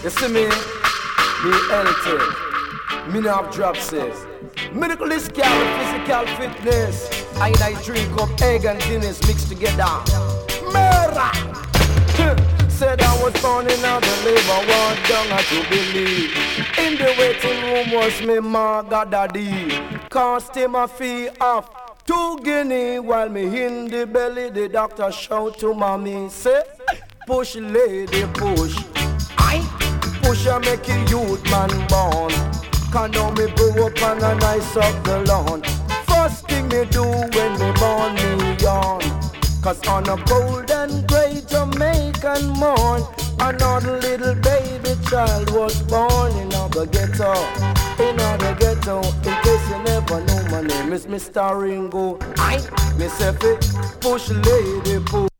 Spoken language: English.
You see me? Me healthy. Me no have dropsies. Medical is physical fitness. I drink up egg and Guinness mixed together. Murder! Said I was born in the labor ward down at Jubilee. In the waiting room was me Marga Daddy. Cost him a fee of 2 guinea. While me in the belly, the doctor shout to mommy, say, push lady push. I push and make a youth man born. Can now me grow up and a nice up the lawn. First thing me do when me born me yawn. Cause on a cold and grey Jamaican morn, another little baby child was born in the ghetto. In the ghetto, in case you never know, my name is Mr. Ringo. I, me say fi push lady push.